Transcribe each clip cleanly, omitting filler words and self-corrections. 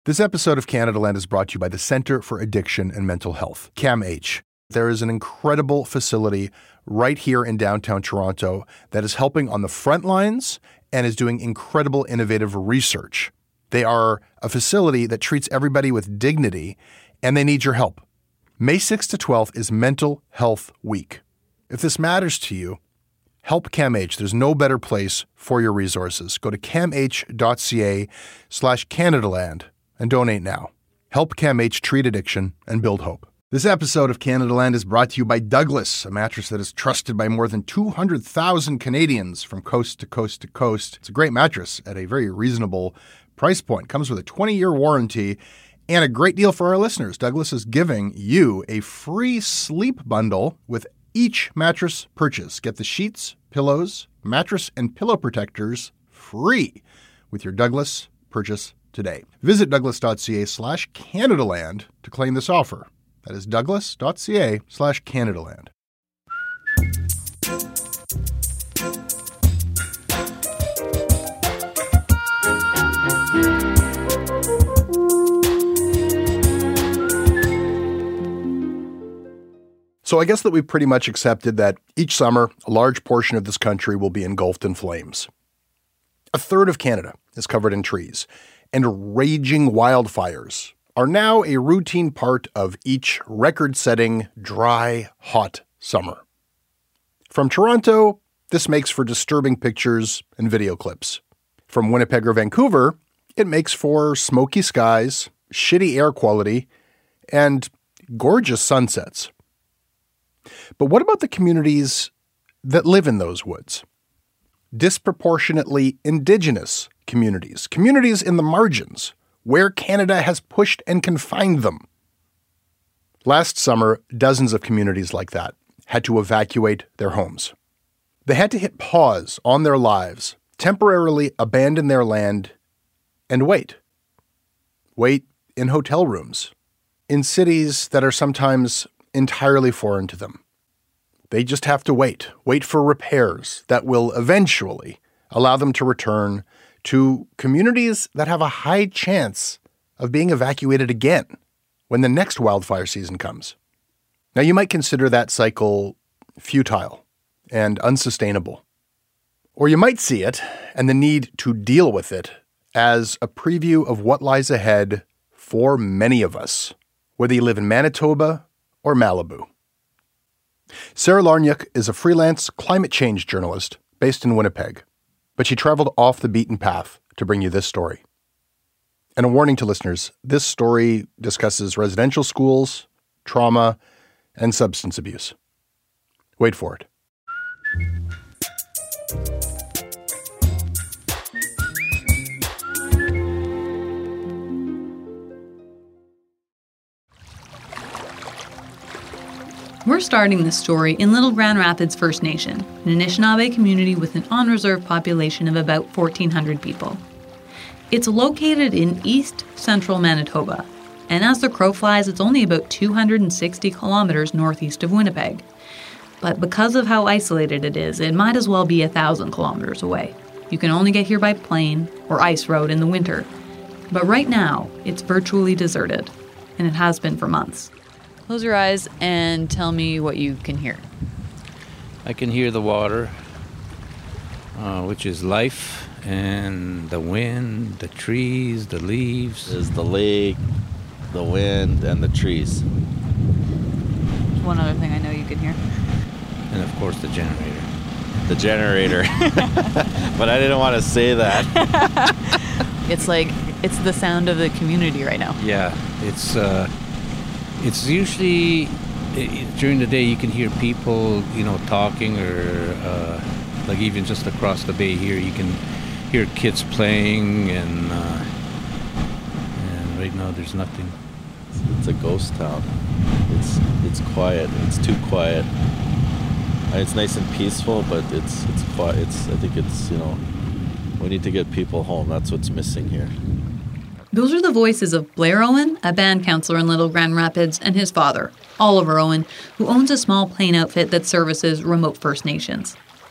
This episode of Canadaland is brought to you by the Centre for Addiction and Mental Health, CAMH. There is an incredible facility right here in downtown Toronto that is helping on the front lines and is doing incredible innovative research. They are a facility that treats everybody with dignity, and they need your help. May 6th to 12th is Mental Health Week. If this matters to you, help CAMH. There's no better place for your resources. Go to camh.ca/Canadaland and donate now. Help CAMH treat addiction and build hope. This episode of Canadaland is brought to you by Douglas, a mattress that is trusted by more than 200,000 Canadians from coast to coast to coast. It's a great mattress at a very reasonable price point. Comes with a 20-year warranty and a great deal for our listeners. Douglas is giving you a free sleep bundle with each mattress purchase. Get the sheets, pillows, mattress, and pillow protectors free with your Douglas purchase today. Visit douglas.ca/Canadaland to claim this offer. That is douglas.ca/Canadaland. So I guess that we've pretty much accepted that each summer, a large portion of this country will be engulfed in flames. A third of Canada is covered in trees, and raging wildfires are now a routine part of each record-setting, dry, hot summer. From Toronto, this makes for disturbing pictures and video clips. From Winnipeg or Vancouver, it makes for smoky skies, shitty air quality, and gorgeous sunsets. But what about the communities that live in those woods? Disproportionately Indigenous communities, communities in the margins, where Canada has pushed and confined them. Last summer, dozens of communities like that had to evacuate their homes. They had to hit pause on their lives, temporarily abandon their land, and wait. Wait in hotel rooms, in cities that are sometimes entirely foreign to them. They just have to wait for repairs that will eventually allow them to return to communities that have a high chance of being evacuated again when the next wildfire season comes. Now, you might consider that cycle futile and unsustainable. Or you might see it and the need to deal with it as a preview of what lies ahead for many of us, whether you live in Manitoba or Malibu. Sarah Larniuk is a freelance climate change journalist based in Winnipeg, but she traveled off the beaten path to bring you this story. And a warning to listeners, this story discusses residential schools, trauma, and substance abuse. Wait for it. We're starting this story in Little Grand Rapids First Nation, an Anishinaabe community with an on-reserve population of about 1,400 people. It's located in east-central Manitoba, and as the crow flies, it's only about 260 kilometers northeast of Winnipeg. But because of how isolated it is, it might as well be 1,000 kilometers away. You can only get here by plane or ice road in the winter. But right now, it's virtually deserted, and it has been for months. Close your eyes and tell me what you can hear. I can hear the water, which is life, and the wind, the trees, the leaves. There's the lake, the wind, and the trees. One other thing I know you can hear. And of course the generator. The generator. But I didn't want to say that. It's the sound of the community right now. Yeah, it's usually during the day you can hear people, talking, or like even just across the bay here you can hear kids playing, and right now there's nothing. It's a ghost town. It's quiet. It's too quiet. It's nice and peaceful, but it's quiet. I think we need to get people home. That's what's missing here. Those are the voices of Blair Owen, a band counselor in Little Grand Rapids, and his father, Oliver Owen, who owns a small plane outfit that services remote First Nations.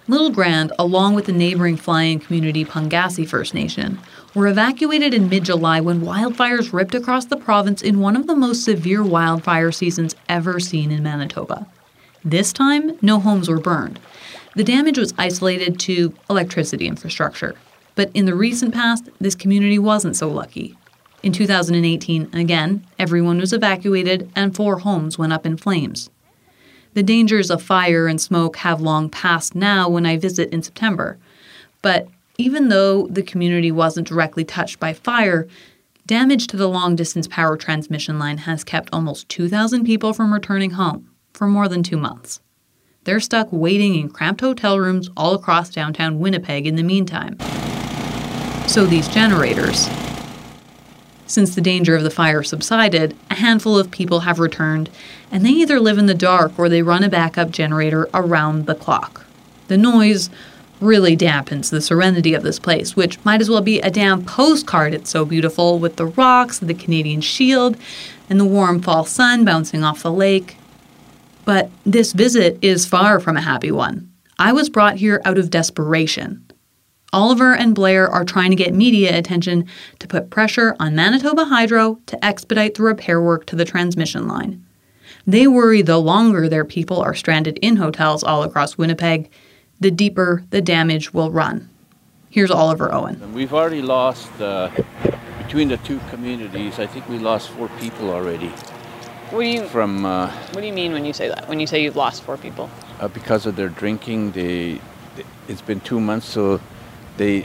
Little Grand, along with the neighboring fly-in community Pungassi First Nation, were evacuated in mid-July when wildfires ripped across the province in one of the most severe wildfire seasons ever seen in Manitoba. This time, no homes were burned. The damage was isolated to electricity infrastructure. But in the recent past, this community wasn't so lucky. In 2018, again, everyone was evacuated and 4 homes went up in flames. The dangers of fire and smoke have long passed now when I visit in September. But even though the community wasn't directly touched by fire, damage to the long-distance power transmission line has kept almost 2,000 people from returning home for more than 2 months. They're stuck waiting in cramped hotel rooms all across downtown Winnipeg in the meantime. So these generators. Since the danger of the fire subsided, a handful of people have returned, and they either live in the dark or they run a backup generator around the clock. The noise really dampens the serenity of this place, which might as well be a damn postcard. It's so beautiful, with the rocks, the Canadian Shield, and the warm fall sun bouncing off the lake. But this visit is far from a happy one. I was brought here out of desperation. Oliver and Blair are trying to get media attention to put pressure on Manitoba Hydro to expedite the repair work to the transmission line. They worry the longer their people are stranded in hotels all across Winnipeg, the deeper the damage will run. Here's Oliver Owen. And we've already lost, between the two communities, I think we lost 4 people already. What do you mean when you say that? When you say you've lost 4 people? Because of their drinking, it's been 2 months, so they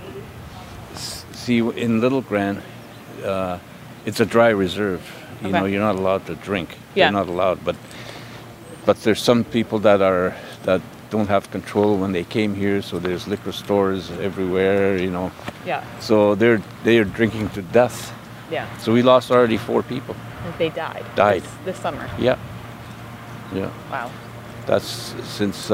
see in Little Grand, it's a dry reserve. You know, you're not allowed to drink. Yeah. You're not allowed, but there's some people that don't have control when they came here. So there's liquor stores everywhere. You know. Yeah. So they are drinking to death. Yeah. So we lost already 4 people. They died. This summer. Yeah. Yeah. Wow. That's since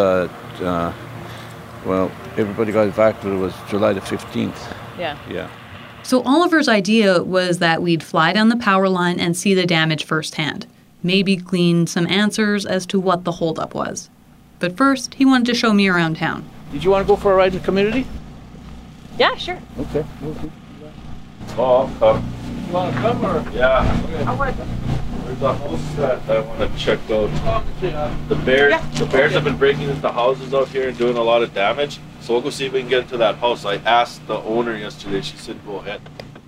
everybody got evacuated was July the 15th. Yeah. Yeah. So Oliver's idea was that we'd fly down the power line and see the damage firsthand. Maybe glean some answers as to what the holdup was. But first, he wanted to show me around town. Did you want to go for a ride in the community? Yeah, sure. Okay. Oh, I'll come. You want to come or? Yeah. Okay. There's a house that I want to check out. The bears have been breaking into houses out here and doing a lot of damage. So we'll go see if we can get into that house. I asked the owner yesterday. She said go ahead.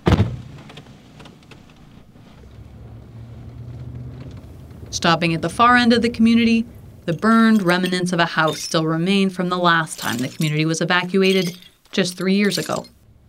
Stopping at the far end of the community, the burned remnants of a house still remain from the last time the community was evacuated just 3 years ago.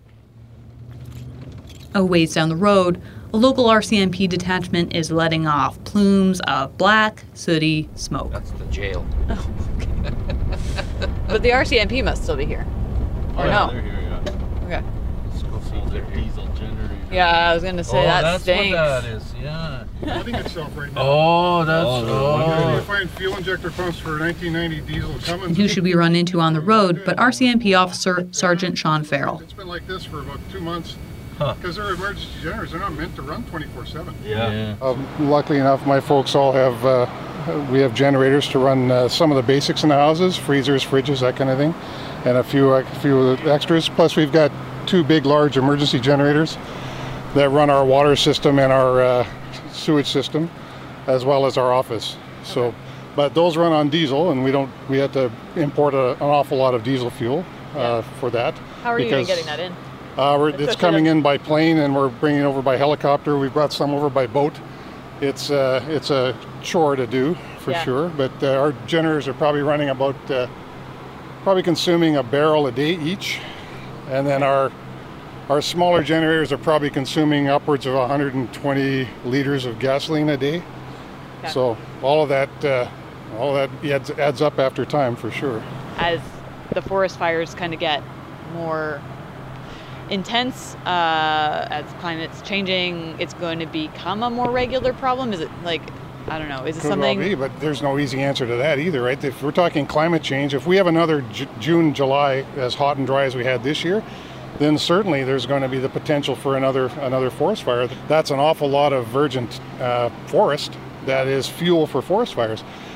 A ways down the road, a local RCMP detachment is letting off plumes of black, sooty smoke. That's the jail. Oh, okay. But the RCMP must still be here. Or no? They're here, yeah. Okay. Let's go see their diesel generator. Yeah, I was going to say that stinks. What that is, yeah. Flooding itself right now. Oh, that's... You're find fuel injector pumps for 1990 diesel Cummins. Who should we run into on the road but RCMP officer Sergeant Sean Farrell. It's been like this for about 2 months. Because they're emergency generators. They're not meant to run 24/7. Yeah. Luckily enough, my folks all have, we have generators to run some of the basics in the houses, freezers, fridges, that kind of thing, and a few extras. Plus we've got 2 big, large emergency generators that run our water system and our sewage system, as well as our office. So, but those run on diesel, and we had to import an awful lot of diesel fuel for that. How are you even getting that in? It's coming in by plane, and we're bringing it over by helicopter. We've brought some over by boat. It's a chore to do for sure, but our generators are probably running about probably consuming a barrel a day each, and then our smaller generators are probably consuming upwards of 120 liters of gasoline a day. Okay. So all of that adds up after time for sure. As the forest fires kind of get more intense, as climate's changing, it's going to become a more regular problem? Is it like, I don't know, is it something? Could well be, but there's no easy answer to that either, right? If we're talking climate change, if we have another June, July as hot and dry as we had this year, then certainly there's going to be the potential for another forest fire. That's an awful lot of virgin forest that is fuel for forest fires.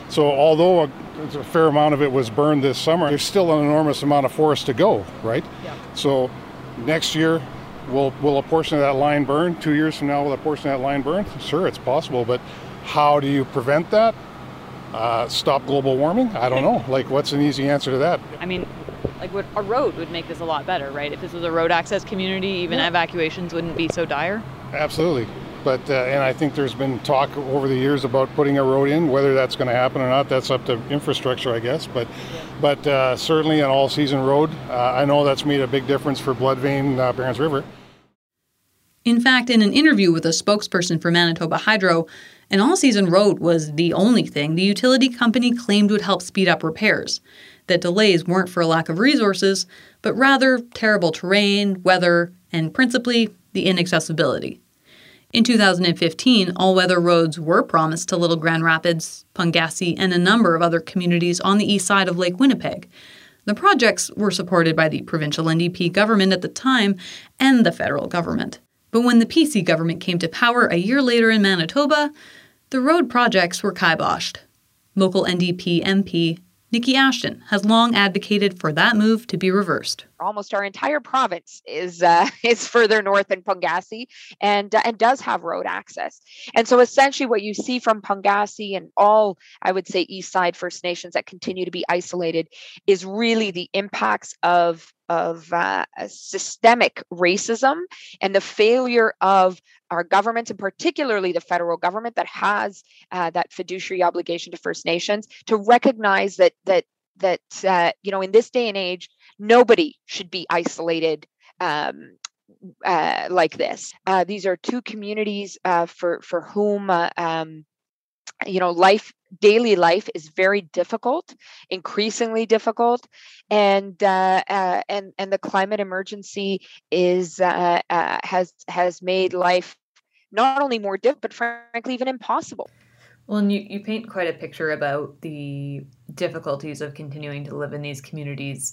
So although a fair amount of it was burned this summer, there's still an enormous amount of forest to go, right? Yeah. So next year, will a portion of that line burn? 2 years from now, will a portion of that line burn? Sure, it's possible, but how do you prevent that? Stop global warming? I don't know. Like, what's an easy answer to that? I mean, like a road would make this a lot better, right? If this was a road access community, even evacuations wouldn't be so dire. Absolutely. But, and I think there's been talk over the years about putting a road in. Whether that's going to happen or not, that's up to infrastructure, I guess. But certainly an all-season road. I know that's made a big difference for Blood Vein, Barons River. In fact, in an interview with a spokesperson for Manitoba Hydro, an all-season road was the only thing the utility company claimed would help speed up repairs. That delays weren't for a lack of resources, but rather terrible terrain, weather, and principally the inaccessibility. In 2015, all-weather roads were promised to Little Grand Rapids, Pungassi, and a number of other communities on the east side of Lake Winnipeg. The projects were supported by the provincial NDP government at the time and the federal government. But when the PC government came to power a year later in Manitoba, the road projects were kiboshed. Local NDP MP Nikki Ashton has long advocated for that move to be reversed. Almost our entire province is further north than Pungassi and does have road access. And so essentially what you see from Pungassi and all, I would say, East Side First Nations that continue to be isolated is really the impacts of systemic racism and the failure of our government, and particularly the federal government that has that fiduciary obligation to First Nations, to recognize that in this day and age, nobody should be isolated like this. These are two communities for whom daily life is very difficult, increasingly difficult, and the climate emergency has made life not only more difficult, but frankly even impossible. Well, and you paint quite a picture about the difficulties of continuing to live in these communities.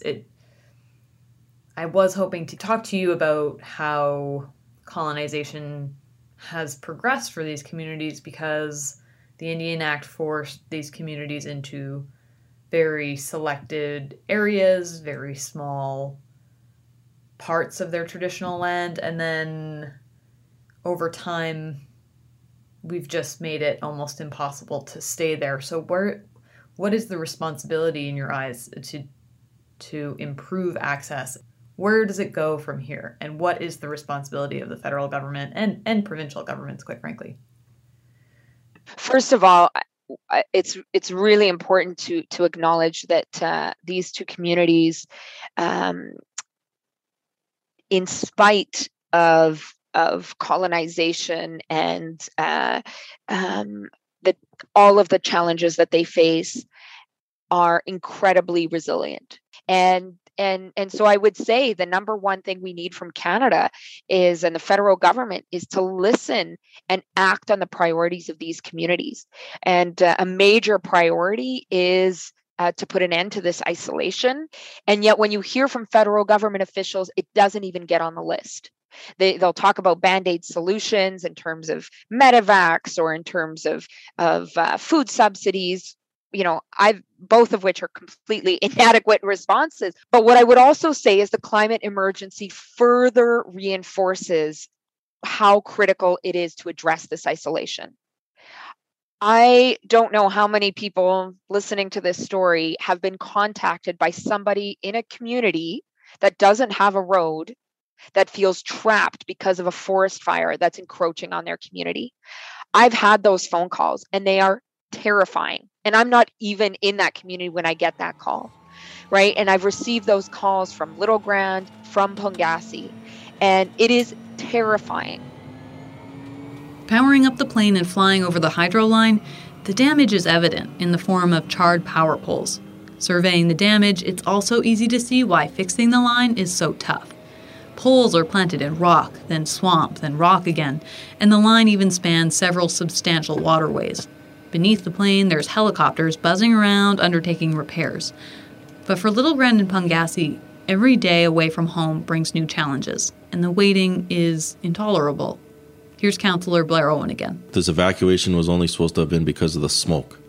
I was hoping to talk to you about how colonization has progressed for these communities, because the Indian Act forced these communities into very selected areas, very small parts of their traditional land, and then over time, we've just made it almost impossible to stay there. So what is the responsibility in your eyes to improve access? Where does it go from here? And what is the responsibility of the federal government and provincial governments, quite frankly? First of all, it's really important to acknowledge that these two communities, in spite of colonization and all of the challenges that they face, are incredibly resilient. And so I would say the number one thing we need from Canada and the federal government is to listen and act on the priorities of these communities. And a major priority is to put an end to this isolation. And yet when you hear from federal government officials, it doesn't even get on the list. They'll talk about Band-Aid solutions in terms of medevacs or in terms of food subsidies. Both of which are completely inadequate responses. But what I would also say is the climate emergency further reinforces how critical it is to address this isolation. I don't know how many people listening to this story have been contacted by somebody in a community that doesn't have a road, that feels trapped because of a forest fire that's encroaching on their community. I've had those phone calls and they are terrifying. And I'm not even in that community when I get that call, right? And I've received those calls from Little Grand, from Pungassi, and it is terrifying. Powering up the plane and flying over the hydro line, the damage is evident in the form of charred power poles. Surveying the damage, it's also easy to see why fixing the line is so tough. Poles are planted in rock, then swamp, then rock again, and the line even spans several substantial waterways. Beneath the plane, there's helicopters buzzing around, undertaking repairs. But for Little Grand and Pungassi, every day away from home brings new challenges, and the waiting is intolerable. Here's Councillor Blair Owen again. This evacuation was only supposed to have been because of the smoke.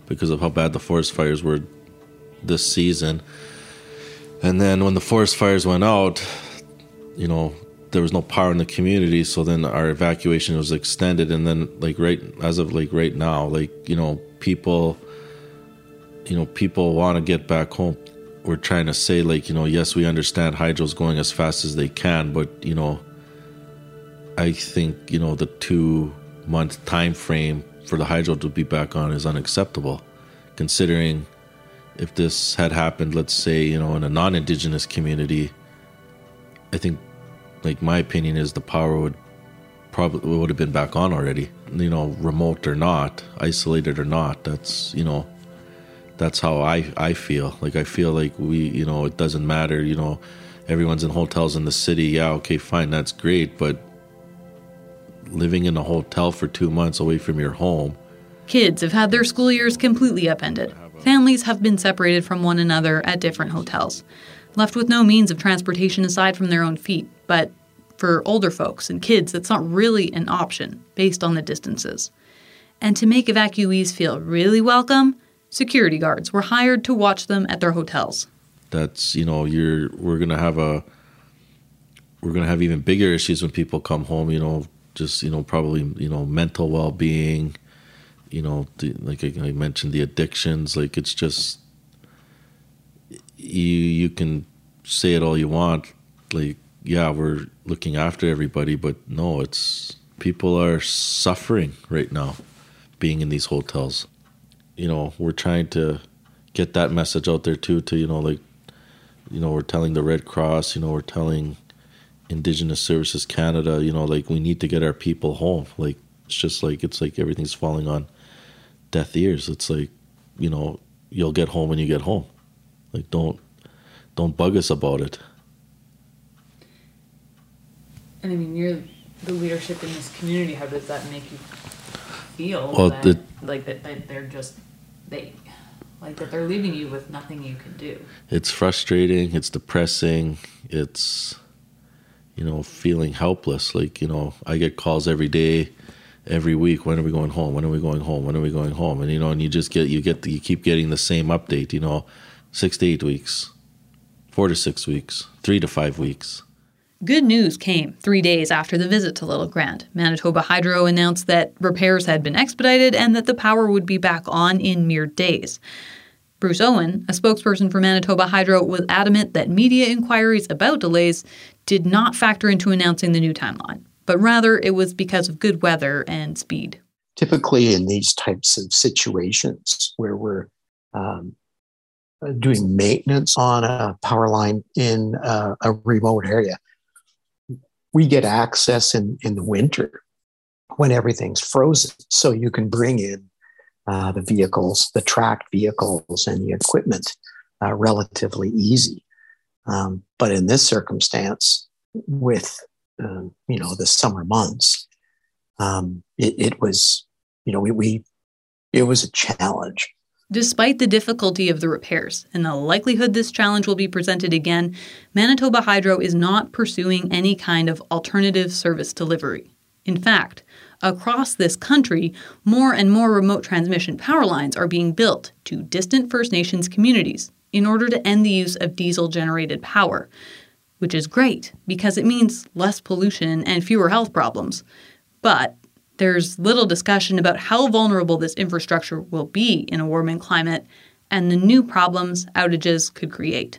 because of how bad the forest fires were this season. And then when the forest fires went out, you know, there was no power in the community, so then our evacuation was extended. And then as of right now, people want to get back home. We're trying to say, yes, we understand hydro's going as fast as they can, but, I think, the 2-month time frame for the hydro to be back on is unacceptable, considering if this had happened, let's say, in a non-Indigenous community, I think, my opinion is the power would have been back on already, remote or not, isolated or not. That's, that's how I feel. I feel like we, it doesn't matter, everyone's in hotels in the city. Yeah, okay, fine, that's great. But living in a hotel for 2 months away from your home. Kids have had their school years completely upended. Families have been separated from one another at different hotels, left with no means of transportation aside from their own feet. But for older folks and kids, that's not really an option based on the distances. And to make evacuees feel really welcome, security guards were hired to watch them at their hotels. That's, we're going to have even bigger issues when people come home, probably, mental well-being, like I mentioned, the addictions. It's just, you can say it all you want. Yeah, we're looking after everybody, but no, people are suffering right now being in these hotels. We're trying to get that message out there too, we're telling the Red Cross, we're telling Indigenous Services Canada, we need to get our people home. It's like everything's falling on deaf ears. It's you'll get home when you get home. Don't bug us about it. And I mean, you're the leadership in this community. How does that make you feel? Well, that they're leaving you with nothing you can do. It's frustrating. It's depressing. It's, feeling helpless. I get calls every day, every week. When are we going home? When are we going home? When are we going home? And and you keep getting the same update. 6 to 8 weeks, 4 to 6 weeks, 3 to 5 weeks. Good news came 3 days after the visit to Little Grand. Manitoba Hydro announced that repairs had been expedited and that the power would be back on in mere days. Bruce Owen, a spokesperson for Manitoba Hydro, was adamant that media inquiries about delays did not factor into announcing the new timeline, but rather it was because of good weather and speed. Typically in these types of situations where we're doing maintenance on a power line in a remote area, we get access in the winter when everything's frozen. So you can bring in the vehicles, the tracked vehicles and the equipment relatively easy. But in this circumstance, with, the summer months, it was, it was a challenge. Despite the difficulty of the repairs and the likelihood this challenge will be presented again, Manitoba Hydro is not pursuing any kind of alternative service delivery. In fact, across this country, more and more remote transmission power lines are being built to distant First Nations communities in order to end the use of diesel-generated power, which is great because it means less pollution and fewer health problems. But there's little discussion about how vulnerable this infrastructure will be in a warming climate and the new problems outages could create.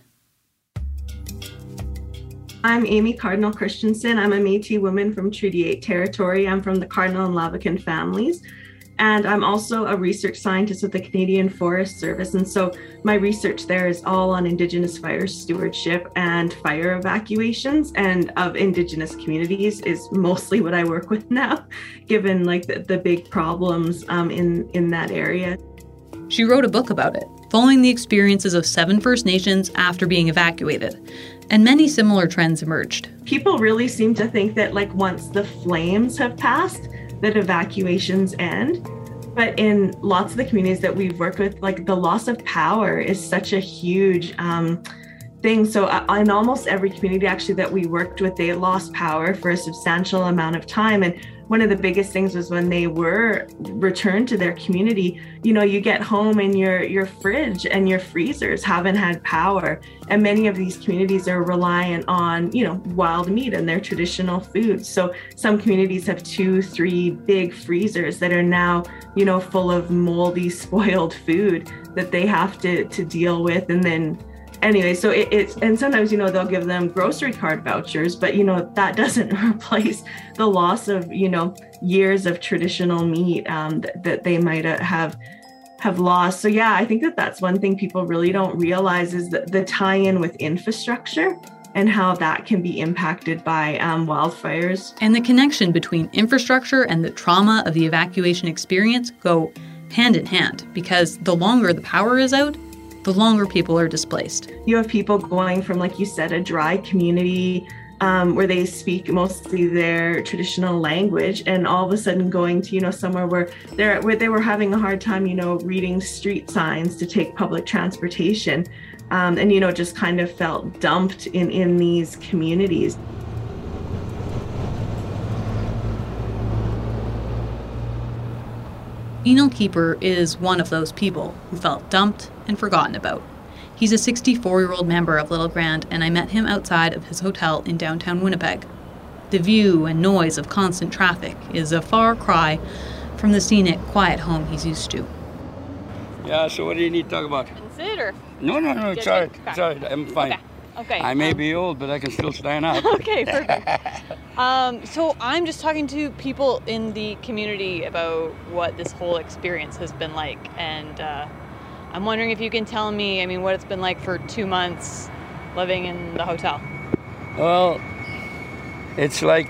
I'm Amy Cardinal Christensen. I'm a Métis woman from Treaty 8 territory. I'm from the Cardinal and Lavacan families. And I'm also a research scientist with the Canadian Forest Service. And so my research there is all on Indigenous fire stewardship and fire evacuations, and of Indigenous communities is mostly what I work with now, given the big problems in that area. She wrote a book about it, following the experiences of 7 First Nations after being evacuated. And many similar trends emerged. People really seem to think that once the flames have passed, that evacuations end. But in lots of the communities that we've worked with, the loss of power is such a huge thing. So in almost every community actually that we worked with, they lost power for a substantial amount of time. And one of the biggest things was when they were returned to their community, you get home and your fridge and your freezers haven't had power. And many of these communities are reliant on, wild meat and their traditional foods. So some communities have 2-3 big freezers that are now, full of moldy, spoiled food that they have to deal with. And then anyway, so and sometimes, they'll give them grocery card vouchers, but, that doesn't replace the loss of, years of traditional meat that they might have lost. So yeah, I think that's one thing people really don't realize is the tie-in with infrastructure and how that can be impacted by wildfires. And the connection between infrastructure and the trauma of the evacuation experience go hand in hand, because the longer the power is out, the longer people are displaced. You have people going from, like you said, a dry community where they speak mostly their traditional language, and all of a sudden going to, somewhere where they were having a hard time, reading street signs to take public transportation, and, just kind of felt dumped in these communities. Enil Keeper is one of those people who felt dumped and forgotten about. He's a 64-year-old member of Little Grand, and I met him outside of his hotel in downtown Winnipeg. The view and noise of constant traffic is a far cry from the scenic, quiet home he's used to. Yeah, so what do you need to talk about? Sit or? No, it's all right. It's all right. I'm fine. Okay. I may be old, but I can still stand up. Okay, perfect. So I'm just talking to people in the community about what this whole experience has been like, and I'm wondering if you can tell me, what it's been like for 2 months living in the hotel. Well, it's like,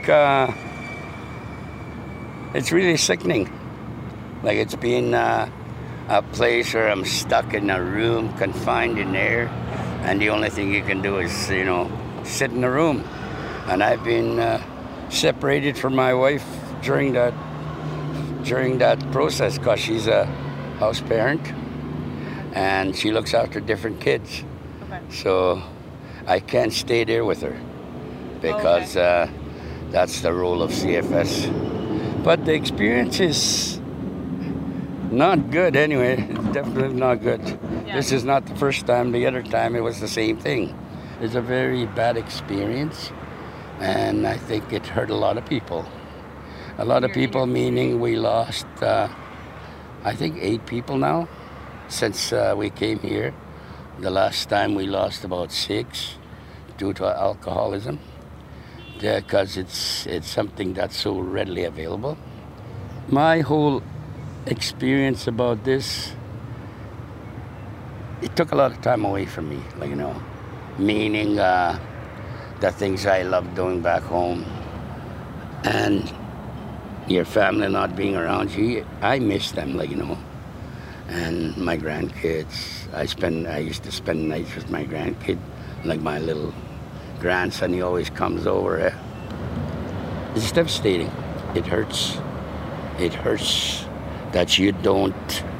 it's really sickening. Like, it's been a place where I'm stuck in a room, confined in there, and the only thing you can do is, sit in the room. And I've been separated from my wife during that process, because she's a house parent and she looks after different kids. Okay. So I can't stay there with her because that's the role of CFS. But the experience is not good anyway. It's definitely not good. Yeah. This is not the first time. The other time it was the same thing. It's a very bad experience, and I think it hurt a lot of people. A lot of people, meaning we lost, I think 8 people now since we came here. The last time we lost about 6 due to alcoholism, because it's something that's so readily available. My whole experience about this, it took a lot of time away from me, meaning the things I love doing back home, and your family not being around you, I miss them, and my grandkids. I used to spend nights with my grandkid, like my little grandson, he always comes over. It's devastating. It hurts. It hurts that you don't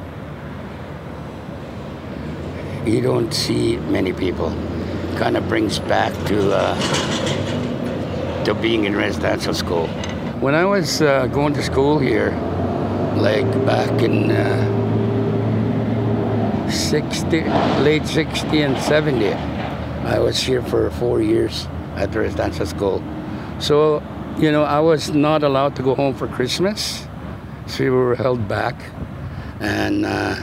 see many people. Kind of brings back to being in residential school. When I was going to school here, like back in late 60 and 70, I was here for 4 years at the residential school. So, I was not allowed to go home for Christmas. So we were held back, and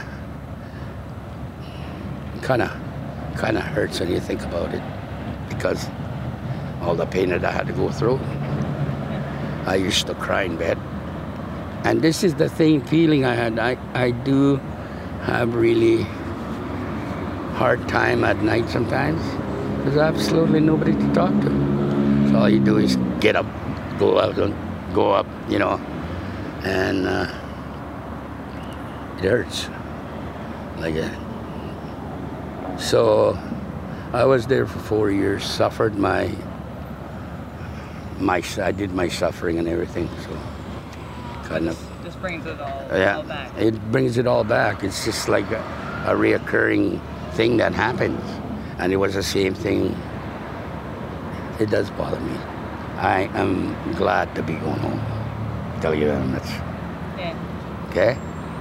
kind of hurts when you think about it, because all the pain that I had to go through. I used to cry in bed, and this is the same feeling I had. I do have really hard time at night sometimes, because I have absolutely nobody to talk to. So all you do is get up, go up, and it hurts like that. So I was there for 4 years, suffered I did my suffering and everything, so kind of just brings it all back. It brings it all back. It's just like a reoccurring thing that happens, and it was the same thing. It does bother me. I am glad to be going home. tell you that much. Yeah. Okay?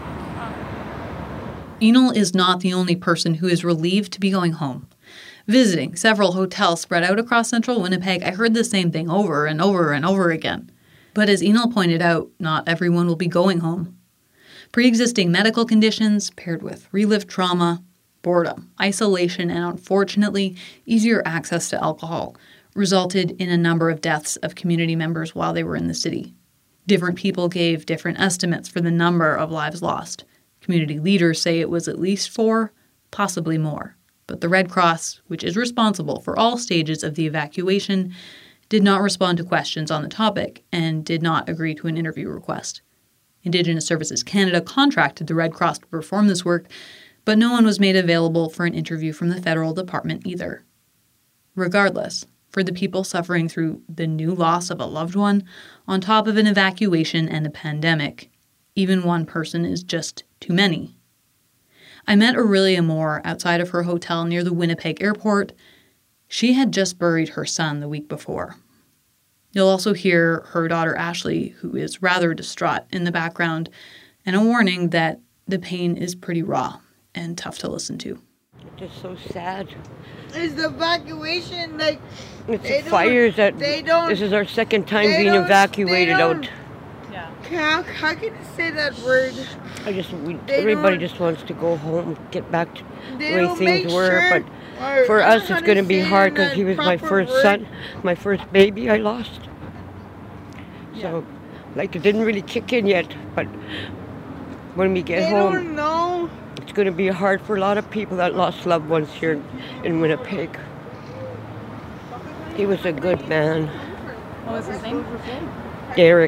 Enel is not the only person who is relieved to be going home. Visiting several hotels spread out across central Winnipeg, I heard the same thing over and over and over again. But as Enel pointed out, not everyone will be going home. Pre-existing medical conditions paired with relived trauma, boredom, isolation, and unfortunately, easier access to alcohol resulted in a number of deaths of community members while they were in the city. Different people gave different estimates for the number of lives lost. Community leaders say it was at least 4, possibly more. But the Red Cross, which is responsible for all stages of the evacuation, did not respond to questions on the topic and did not agree to an interview request. Indigenous Services Canada contracted the Red Cross to perform this work, but no one was made available for an interview from the federal department either. Regardless, for the people suffering through the new loss of a loved one, on top of an evacuation and a pandemic, even one person is just too many. I met Aurelia Moore outside of her hotel near the Winnipeg airport. She had just buried her son the week before. You'll also hear her daughter Ashley, who is rather distraught, in the background, and a warning that the pain is pretty raw and tough to listen to. It's just so sad. It's the evacuation, like... It's the fires that... This is our second time being evacuated out. Yeah. How can you say that word? Everybody just wants to go home, get back to the way things were, but for us it's going to be hard because he was my first son, my first baby I lost. So, it didn't really kick in yet, but when we get home, it's going to be hard for a lot of people that lost loved ones here in Winnipeg. He was a good man. What was his name? Derek.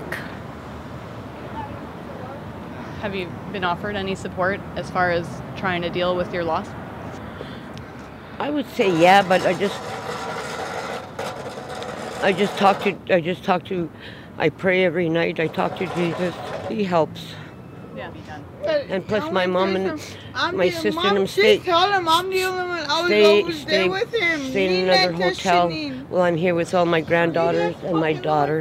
Have you been offered any support as far as trying to deal with your loss? I would say yeah, but I pray every night. I talk to Jesus. He helps. Yeah. And plus my mom and my sister and them stay in another hotel while I'm here with all my granddaughters and my daughter.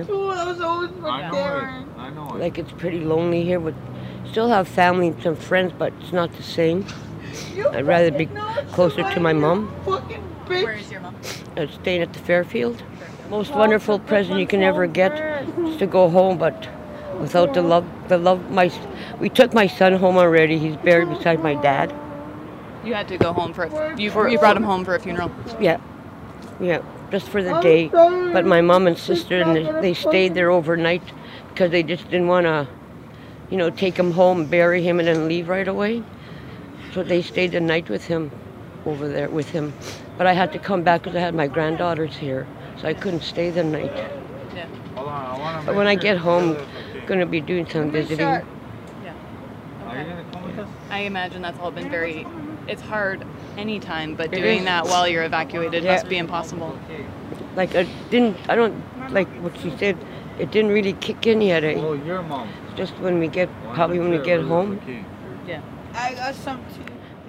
Like, it's pretty lonely here, but still have family and some friends, but it's not the same. I'd rather be closer to my mom. Where is your mom? Staying at the Fairfield. Most wonderful present you can ever get is to go home, but without the love, we took my son home already. He's buried beside my dad. You had to go home you brought him home for a funeral? Yeah, just for the day. But my mom and sister, they stayed there overnight because they just didn't want to, take him home, bury him, and then leave right away. So they stayed the night with him, over there with him. But I had to come back because I had my granddaughters here, so I couldn't stay the night. Yeah. But when I get home, I'm going to be doing some visiting. Yeah. Okay. I imagine that's all been it's hard anytime, but doing that while you're evacuated must be impossible. Like, like what she said, it didn't really kick in yet. It's just when we get home. Yeah. I got some too.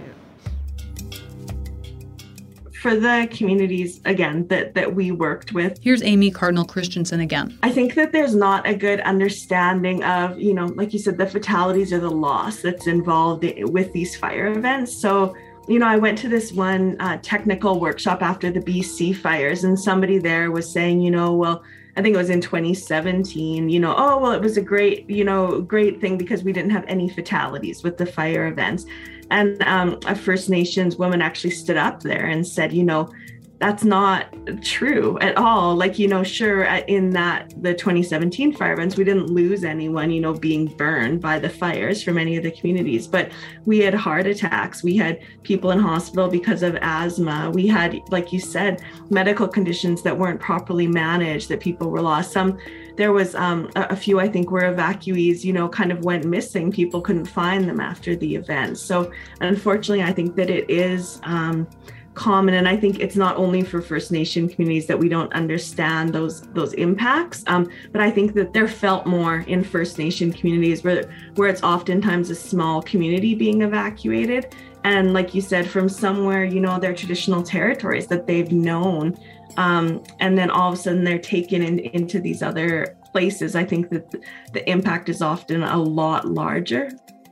For the communities, again, that we worked with. Here's Amy Cardinal Christensen again. I think that there's not a good understanding of, like you said, the fatalities or the loss that's involved with these fire events. So, I went to this one technical workshop after the BC fires, and somebody there was saying, well, I think it was in 2017, it was a great thing because we didn't have any fatalities with the fire events. And a First Nations woman actually stood up there and said, that's not true at all. Like, sure, in the 2017 fire events, we didn't lose anyone, being burned by the fires from any of the communities, but we had heart attacks. We had people in hospital because of asthma. We had, like you said, medical conditions that weren't properly managed, that people were lost. There was a few, I think, where evacuees, kind of went missing. People couldn't find them after the event. So unfortunately, I think that it is common, and I think it's not only for First Nation communities that we don't understand those impacts, but I think that they're felt more in First Nation communities where it's oftentimes a small community being evacuated, and like you said, from somewhere, their traditional territories that they've known, and then all of a sudden they're taken into these other places, I think that the impact is often a lot larger.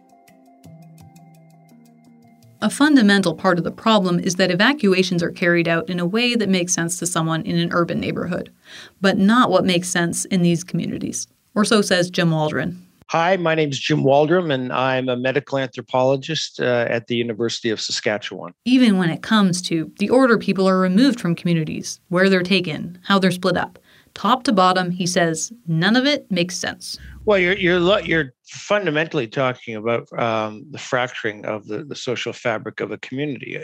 A fundamental part of the problem is that evacuations are carried out in a way that makes sense to someone in an urban neighborhood, but not what makes sense in these communities. Or so says Jim Waldron. Hi, my name is Jim Waldron, and I'm a medical anthropologist at the University of Saskatchewan. Even when it comes to the order people are removed from communities, where they're taken, how they're split up, top to bottom, he says, none of it makes sense. Well, you're fundamentally talking about the fracturing of the social fabric of a community.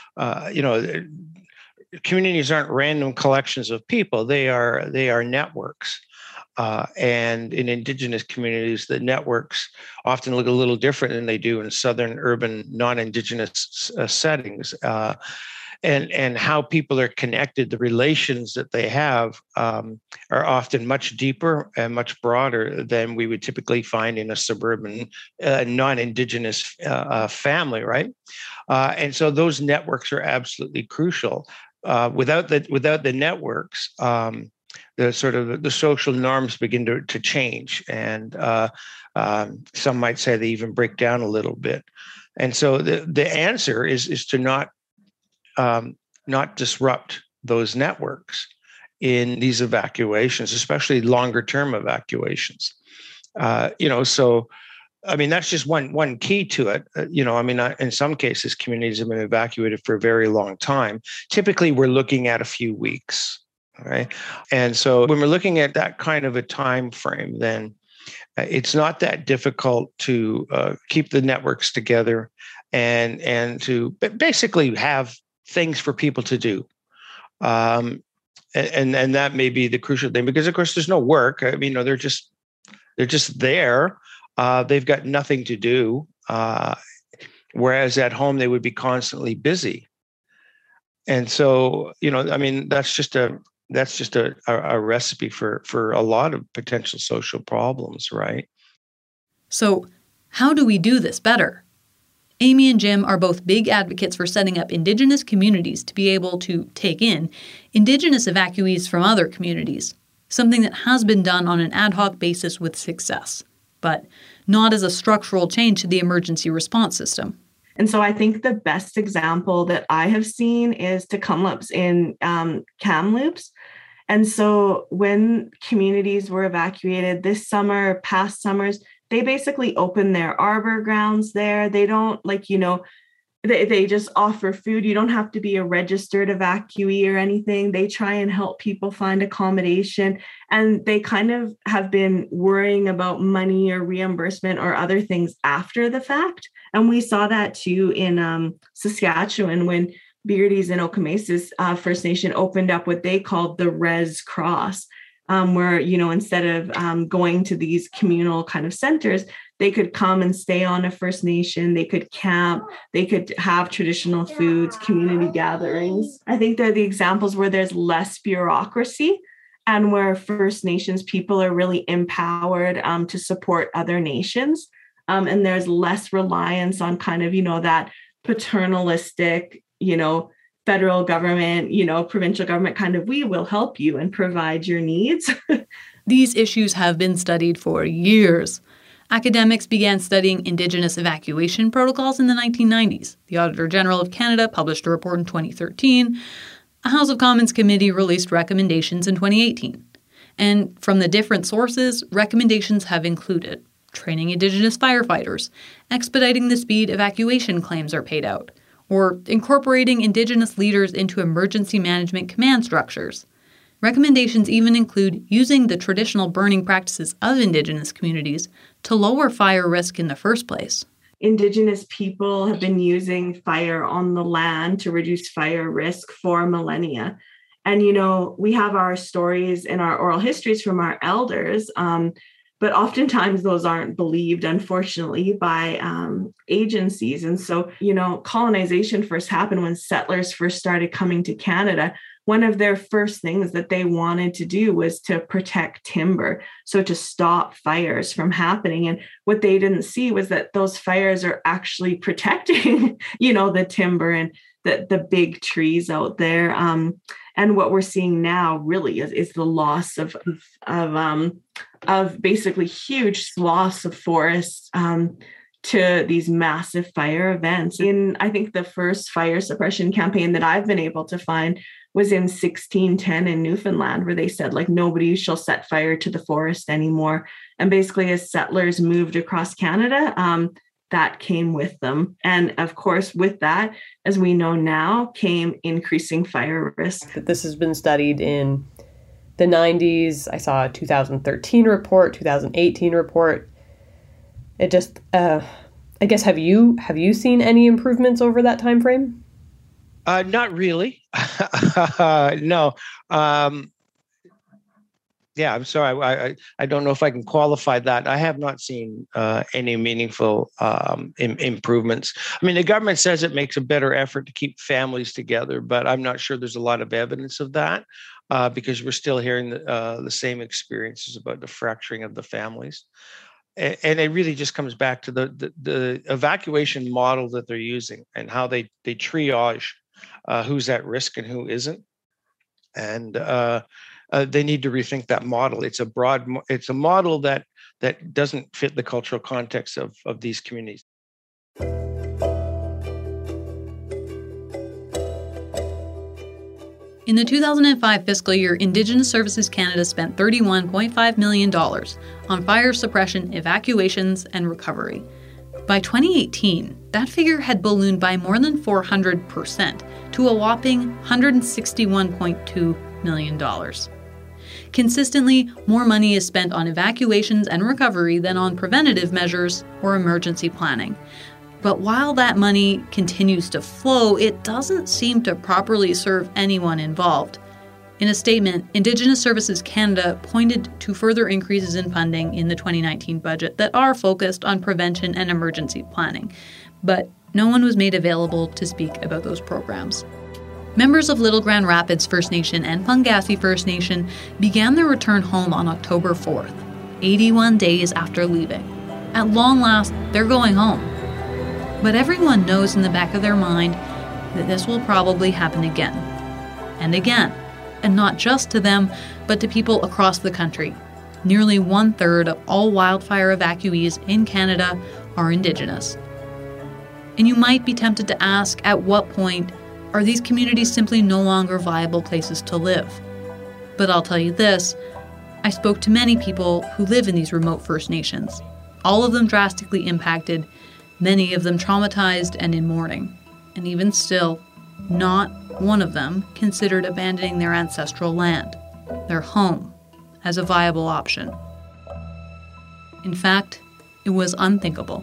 Communities aren't random collections of people; they are networks. And in Indigenous communities, the networks often look a little different than they do in southern urban non-Indigenous settings. And how people are connected, the relations that they have are often much deeper and much broader than we would typically find in a suburban non-Indigenous family, right? And so those networks are absolutely crucial. Without the networks, the social norms begin to change, and some might say they even break down a little bit. And so the answer is to not disrupt those networks in these evacuations, especially longer term evacuations. So I mean, that's just one key to it. In some cases, communities have been evacuated for a very long time. Typically, we're looking at a few weeks. Right. And so when we're looking at that kind of a time frame, then it's not that difficult to keep the networks together and to basically have things for people to do. And that may be the crucial thing, because, of course, there's no work. I mean, they're just there. They've got nothing to do. Whereas at home, they would be constantly busy. And so, that's just a recipe for a lot of potential social problems, right? So how do we do this better? Amy and Jim are both big advocates for setting up Indigenous communities to be able to take in Indigenous evacuees from other communities, something that has been done on an ad hoc basis with success, but not as a structural change to the emergency response system. And so I think the best example that I have seen is Tk'emlúps in Kamloops. And so when communities were evacuated this summer, past summers, they basically open their arbor grounds there. They don't they just offer food. You don't have to be a registered evacuee or anything. They try and help people find accommodation. And they kind of have been worrying about money or reimbursement or other things after the fact. And we saw that too in Saskatchewan when Beardy's and Okemaisis First Nation opened up what they called the Res Cross, where, instead of going to these communal kind of centers, they could come and stay on a First Nation, they could camp, they could have traditional foods, community gatherings. I think they're the examples where there's less bureaucracy and where First Nations people are really empowered to support other nations. And there's less reliance on kind of, that paternalistic, federal government, provincial government kind of, we will help you and provide your needs. These issues have been studied for years. Academics began studying Indigenous evacuation protocols in the 1990s. The Auditor General of Canada published a report in 2013. A House of Commons committee released recommendations in 2018. And from the different sources, recommendations have included training Indigenous firefighters, expediting the speed evacuation claims are paid out, or incorporating Indigenous leaders into emergency management command structures. Recommendations even include using the traditional burning practices of Indigenous communities to lower fire risk in the first place. Indigenous people have been using fire on the land to reduce fire risk for millennia. And, we have our stories and our oral histories from our elders, but oftentimes those aren't believed, unfortunately, by agencies. And so, colonization first happened when settlers first started coming to Canada. One of their first things that they wanted to do was to protect timber, so to stop fires from happening. And what they didn't see was that those fires are actually protecting, the timber, and the big trees out there. And what we're seeing now really is the loss of basically huge swaths of forests to these massive fire events. I think the first fire suppression campaign that I've been able to find was in 1610 in Newfoundland, where they said, like, nobody shall set fire to the forest anymore. And basically, as settlers moved across Canada, that came with them. And of course, with that, as we know now, came increasing fire risk. This has been studied in the 90s. I saw a 2013 report, 2018 report. It just, I guess, have you seen any improvements over that time frame? Not really. No. Yeah, I'm sorry. I don't know if I can qualify that. I have not seen any meaningful improvements. I mean, the government says it makes a better effort to keep families together, but I'm not sure there's a lot of evidence of that because we're still hearing the same experiences about the fracturing of the families. And it really just comes back to the evacuation model that they're using and how they triage who's at risk and who isn't. And they need to rethink that model. It's a model that doesn't fit the cultural context of these communities. In the 2005 fiscal year, Indigenous Services Canada spent $31.5 million on fire suppression, evacuations, and recovery. By 2018, that figure had ballooned by more than 400% to a whopping $161.2 million. Consistently, more money is spent on evacuations and recovery than on preventative measures or emergency planning. But while that money continues to flow, it doesn't seem to properly serve anyone involved. In a statement, Indigenous Services Canada pointed to further increases in funding in the 2019 budget that are focused on prevention and emergency planning, but no one was made available to speak about those programs. Members of Little Grand Rapids First Nation and Pungassi First Nation began their return home on October 4th, 81 days after leaving. At long last, they're going home. But everyone knows in the back of their mind that this will probably happen again and again, and not just to them, but to people across the country. Nearly 1/3 of all wildfire evacuees in Canada are Indigenous. And you might be tempted to ask, at what point are these communities simply no longer viable places to live? But I'll tell you this, I spoke to many people who live in these remote First Nations, all of them drastically impacted, many of them traumatized and in mourning. And even still, not one of them considered abandoning their ancestral land, their home, as a viable option. In fact, it was unthinkable.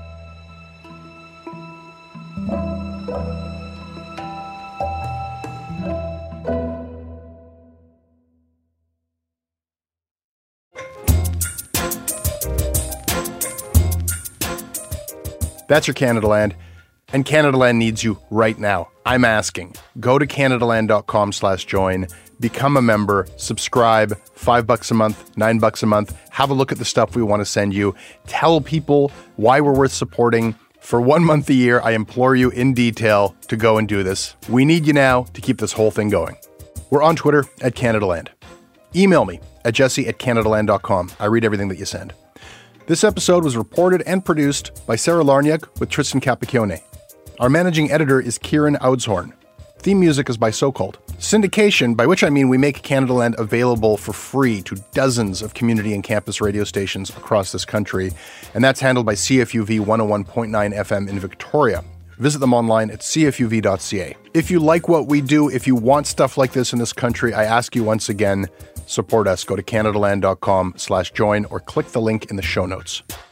That's your Canadaland. And Canadaland needs you right now. I'm asking. Go to CanadaLand.com/join, become a member, subscribe, $5 a month, $9 a month. Have a look at the stuff we want to send you. Tell people why we're worth supporting. For 1 month a year, I implore you in detail to go and do this. We need you now to keep this whole thing going. We're on Twitter at Canadaland. Email me at jesse@CanadaLand.com. I read everything that you send. This episode was reported and produced by Sarah Larniak with Tristan Capacchione. Our managing editor is Kieran Outshorn. Theme music is by SoCalled. Syndication, by which I mean we make Canadaland available for free to dozens of community and campus radio stations across this country, and that's handled by CFUV 101.9 FM in Victoria. Visit them online at cfuv.ca. If you like what we do, if you want stuff like this in this country, I ask you once again, support us. Go to CanadaLand.com/join or click the link in the show notes.